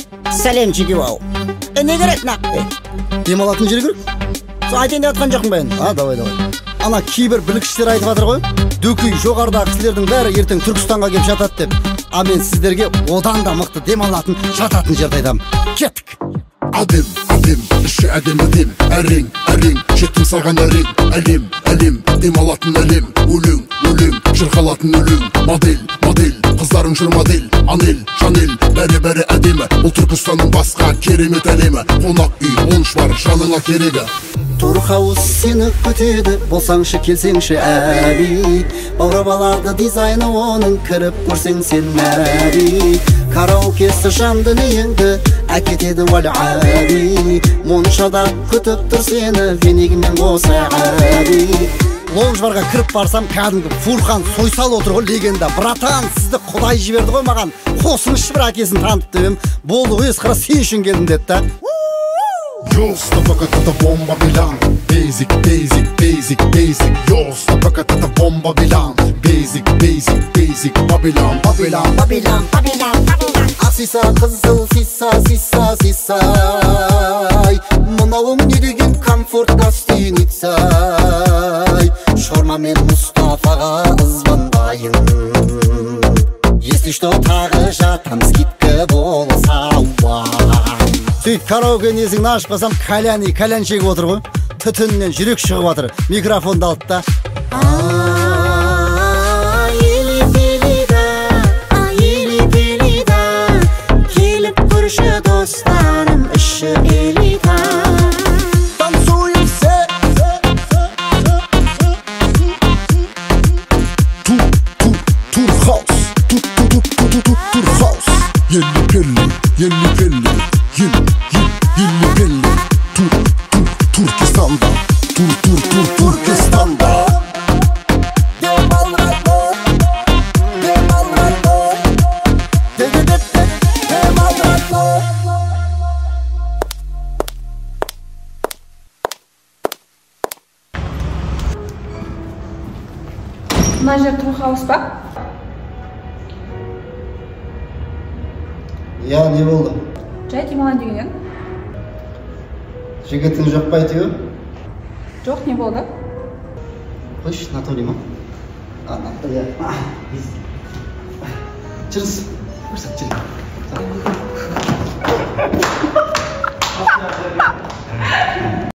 сәлемчиги бау. Не керек нақ? Демалатын жер керек? Айтайын деп атқан жоқпын ben. Давай. Ана кейбір білгіштер айтып жатыр ғой. Дөкей жоғарыдағы кісілердің бәрі ертең Түркістанға келіп жатады деп. А мен сіздерге одан да мықты демалатын, жататын жерді айтамын. Кеттік. Адым, іші әдем, әрең, жеттім саған әлем, демалатын әлем, өлең, жырғалатын өлең, модель, қыздарың жүр модель, Анел, Шанель, бәрі әдемі, бұл Түркістанның басқа керемет әлемі, қонақ үй, онш бар, жаныңа керегі. Турхаус сені күтеді, болсаңшы келсеңші әби. Баурап алады дизайны оның, кіріп көрсең сен мәри. Караокесі жан дүниеңді әкетеді валь-аби. Моншада күтіп тұр сені, венегімен қоса әби. Лоунж-барға кіріп барсам, кәдімгі Фурхан Сойсал отыр ғой, легенда. Братан, сізді Құдай жіберді ғой маған. Қосыңызшы бір әкесін танып деп. Болды ғой, қара сен үшін келдім деді да. Ёста, пока это бомба билан. Basic, Ёста, пока это бомба билан. Basic, Babylon. Асиса қызыл сиса. Мынауың не деген комфорт гостиница. Шорма мен Мұстафаға звондайын. Если что, тағы жатам, скидка болса сөйт караокенің есігін ашып қалсам, кальян шегіп отыр ғой. Түтіннен жүрек шығып отыр. Микрофонды алды да. Келіп көрші достарым, іші элита. Танцуем все. Турхаус. Елі пелі. Туркестанда. Туркестанда. Мына жер Турхаус па? Я, не болды? Жай демалайын деген едің? Жігітің жоқ па әйтеуір? Жоқ, не болды? Қойшы, Анатолий ма? Анатолий. Жүріс. Көрсет, жүр.